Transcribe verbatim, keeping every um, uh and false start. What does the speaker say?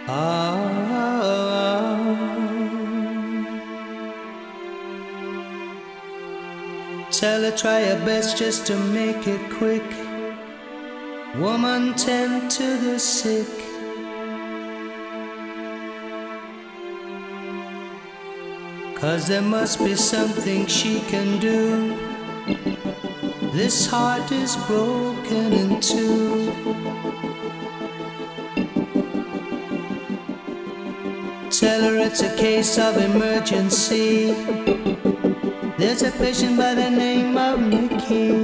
Ah, tell her try your best just to make it quick. Woman, tend to the sick. Cause there must be something she can do. This heart is broken in two. Tell her it's a case of emergency. There's a patient by the name of Mickey.